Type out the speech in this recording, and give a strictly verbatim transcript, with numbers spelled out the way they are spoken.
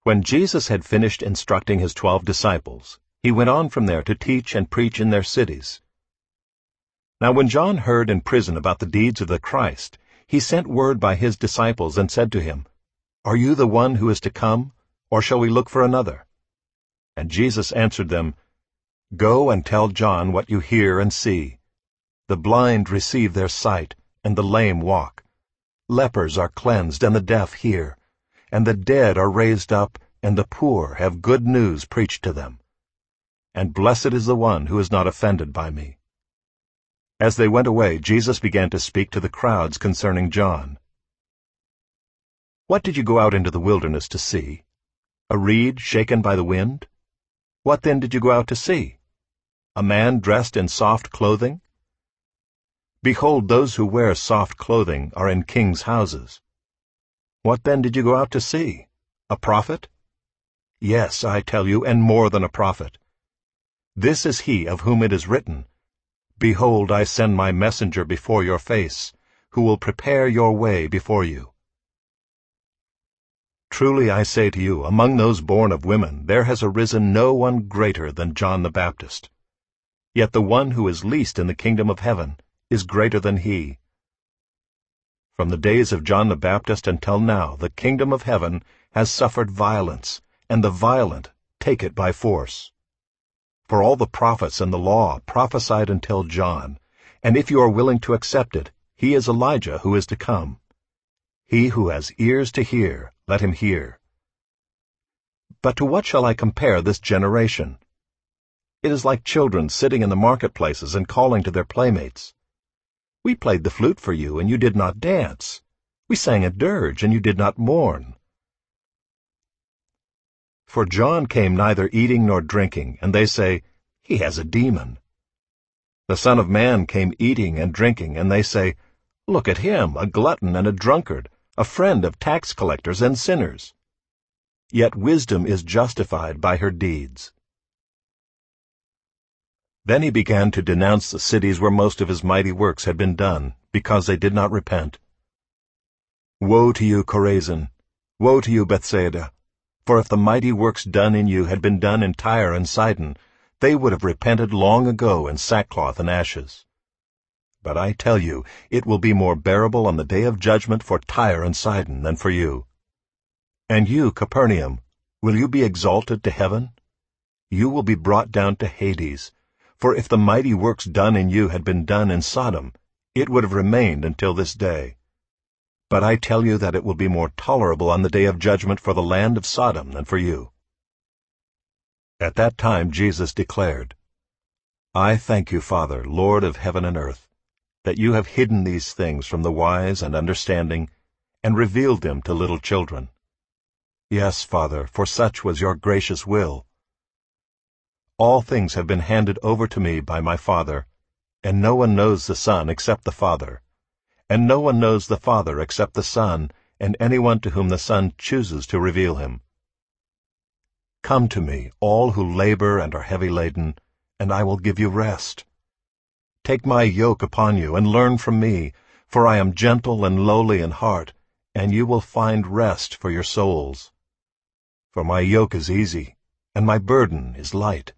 When Jesus had finished instructing his twelve disciples, he went on from there to teach and preach in their cities. Now when John heard in prison about the deeds of the Christ, he sent word by his disciples and said to him, "Are you the one who is to come, or shall we look for another?" And Jesus answered them, "Go and tell John what you hear and see. The blind receive their sight, and the lame walk. Lepers are cleansed, and the deaf hear. And the dead are raised up, and the poor have good news preached to them. And blessed is the one who is not offended by me." As they went away, Jesus began to speak to the crowds concerning John. "What did you go out into the wilderness to see? A reed shaken by the wind? What then did you go out to see? A man dressed in soft clothing? Behold, those who wear soft clothing are in kings' houses. What then did you go out to see? A prophet? Yes, I tell you, and more than a prophet. This is he of whom it is written, 'Behold, I send my messenger before your face, who will prepare your way before you.' Truly I say to you, among those born of women there has arisen no one greater than John the Baptist. Yet the one who is least in the kingdom of heaven is greater than he. From the days of John the Baptist until now, the kingdom of heaven has suffered violence, and the violent take it by force. For all the prophets and the law prophesied until John, and if you are willing to accept it, he is Elijah who is to come. He who has ears to hear, let him hear. But to what shall I compare this generation? It is like children sitting in the marketplaces and calling to their playmates. We played the flute for you, and you did not dance. We sang a dirge, and you did not mourn. For John came neither eating nor drinking, and they say, 'He has a demon.' The Son of Man came eating and drinking, and they say, 'Look at him, a glutton and a drunkard, a friend of tax collectors and sinners.' Yet wisdom is justified by her deeds." Then he began to denounce the cities where most of his mighty works had been done, because they did not repent. "Woe to you, Chorazin! Woe to you, Bethsaida! For if the mighty works done in you had been done in Tyre and Sidon, they would have repented long ago in sackcloth and ashes. But I tell you, it will be more bearable on the day of judgment for Tyre and Sidon than for you. And you, Capernaum, will you be exalted to heaven? You will be brought down to Hades. For if the mighty works done in you had been done in Sodom, it would have remained until this day. But I tell you that it will be more tolerable on the day of judgment for the land of Sodom than for you." At that time Jesus declared, "I thank you, Father, Lord of heaven and earth, that you have hidden these things from the wise and understanding, and revealed them to little children. Yes, Father, for such was your gracious will. All things have been handed over to me by my Father, and no one knows the Son except the Father, and no one knows the Father except the Son, and anyone to whom the Son chooses to reveal him. Come to me, all who labor and are heavy laden, and I will give you rest. Take my yoke upon you, and learn from me, for I am gentle and lowly in heart, and you will find rest for your souls. For my yoke is easy, and my burden is light."